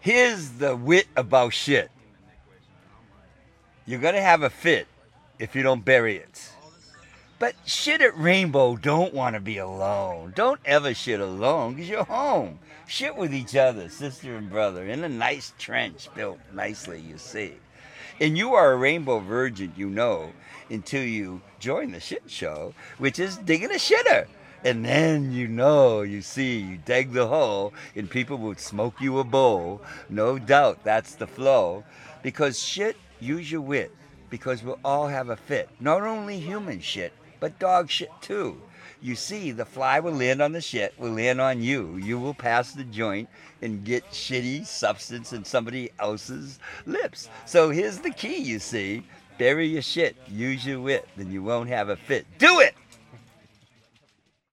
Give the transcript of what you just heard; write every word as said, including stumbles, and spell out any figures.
Here's the wit about shit. You're gonna have a fit if you don't bury it. But shit at Rainbow don't want to be alone. Don't ever shit alone because you're home. Shit with each other, sister and brother, in a nice trench built nicely, you see. And you are a rainbow virgin, you know, until you join the shit show, which is digging a shitter. And then you know, you see, you dig the hole, and people will smoke you a bowl. No doubt that's the flow. Because shit, use your wit. Because we'll all have a fit. Not only human shit, but dog shit too. You see, the fly will land on the shit, will land on you. You will pass the joint and get shitty substance in somebody else's lips. So here's the key, you see. Bury your shit, use your wit, then you won't have a fit. Do it!